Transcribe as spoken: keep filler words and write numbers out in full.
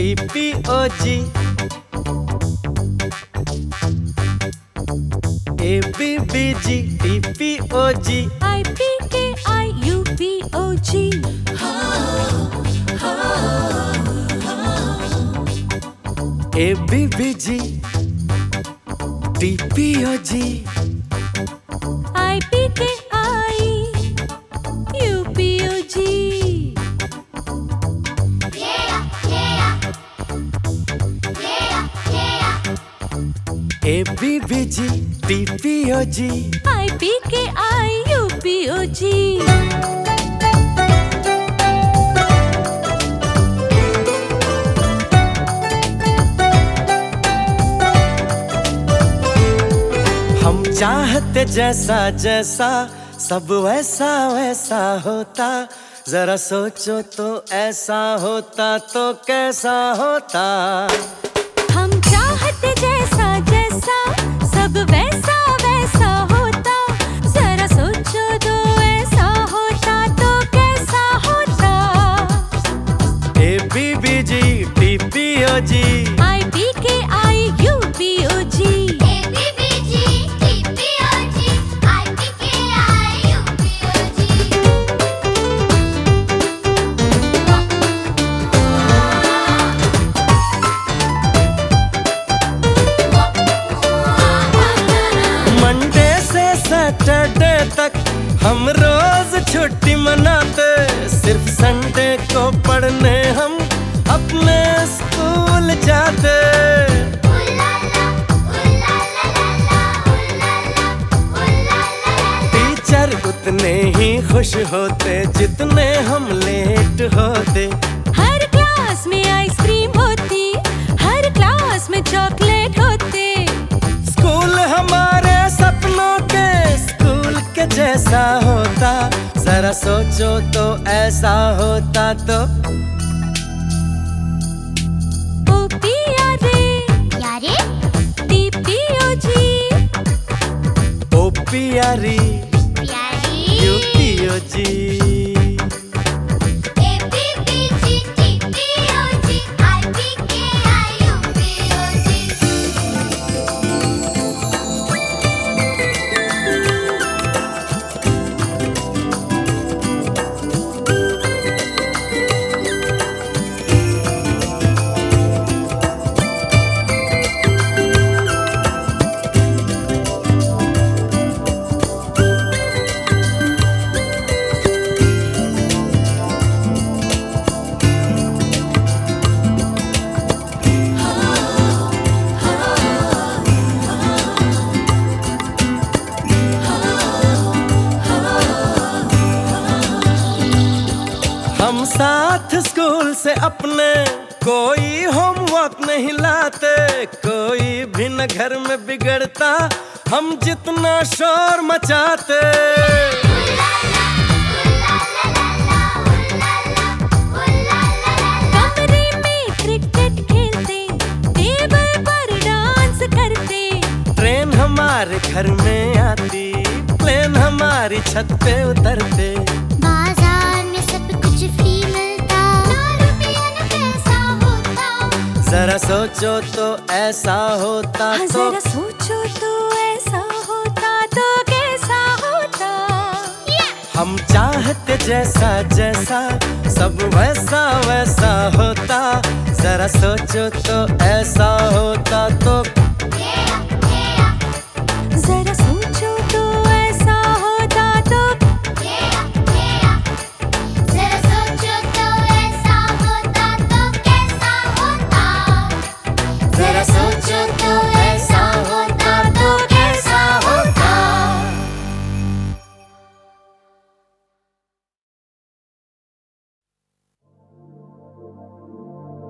T P O G, A B B G, T P O G, I P K I U P O G, A B B G, T P O G, I P K I U P O G. A B B G, T P O G, I P K I U P O जी। हम चाहते जैसा जैसा सब वैसा वैसा होता, जरा सोचो तो ऐसा होता तो कैसा होता। हम चाहते जैसा जैसा सब वैसा वैसा होता, जरा सोचो तो ऐसा होता तो कैसा होता। A B B G, T P O G, I P K I U P O G, A B B G, T P O G, I P K I U P O G. Monday से Saturday तक हम रोज छुट्टी मनाते, सिर्फ Sunday को पढ़ने हम अपने स्कूल जाते। टीचर उतने ही खुश होते जितने हम लेट होते। हर क्लास में आइसक्रीम होती, हर क्लास में चॉकलेट होते। स्कूल हमारे सपनों के स्कूल के जैसा होता, जरा सोचो तो ऐसा होता तो। ओ पी आर ए, यारे T P O G, O P R E, प्यारी U P O G, A B B G, T P O G, I P K I U P O जी। हम साथ स्कूल से अपने कोई homework नहीं लाते, कोई भी न घर में बिगड़ता हम जितना शोर मचाते। कमरे में क्रिकेट खेलते, टेबल पर डांस करते। ट्रेन हमारे घर में आती, प्लेन हमारी छत पे उतरते। बाजार में सब कुछ फ्री मिलता, ना रुपया न पैसा होता। जरा सोचो तो ऐसा होता हाँ, तो। जरा सोचो तो ऐसा होता तो कैसा होता। हम चाहते जैसा जैसा सब वैसा वैसा होता, जरा सोचो तो ऐसा होता तो।